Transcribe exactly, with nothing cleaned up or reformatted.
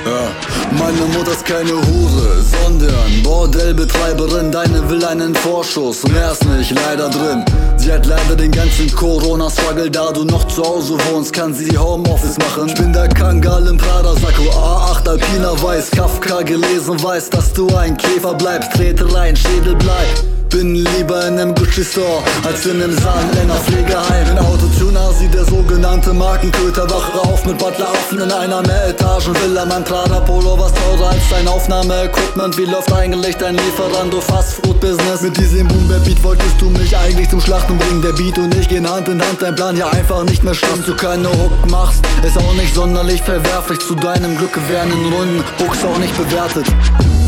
Ja. Meine Mutter ist keine Hure, sondern Bordellbetreiberin. Deine will einen Vorschuss, mehr ist nicht leider drin. Sie hat leider den ganzen Corona-Struggle. Da du noch zu Hause wohnst, kann sie Homeoffice machen. Ich bin der Kangal im Prada-Sacko, A acht Alpina weiß, Kafka gelesen, weiß, dass du ein Käfer bleibst. Trete rein, Schädel bleibt. Bin lieber in nem Gucci-Store als in nem Saarländer Pflegeheim. In Autotuner sieht der sogenannte Markenköter. Wache auf mit Butleraffen in einer Mehretagen-Villa. Mein Prada-Polo was teurer als dein Aufnahme-Equipment. Wie läuft eigentlich dein Lieferando Fast-Food-Business? Mit diesem Boom-Bap-Beat wolltest du mich eigentlich zum Schlachten bringen. Der Beat und ich gehen Hand in Hand, dein Plan hier einfach nicht mehr stimmt. Dass du keine Hook machst, ist auch nicht sonderlich verwerflich. Zu deinem Glück werden in Runden Hooks auch nicht bewertet.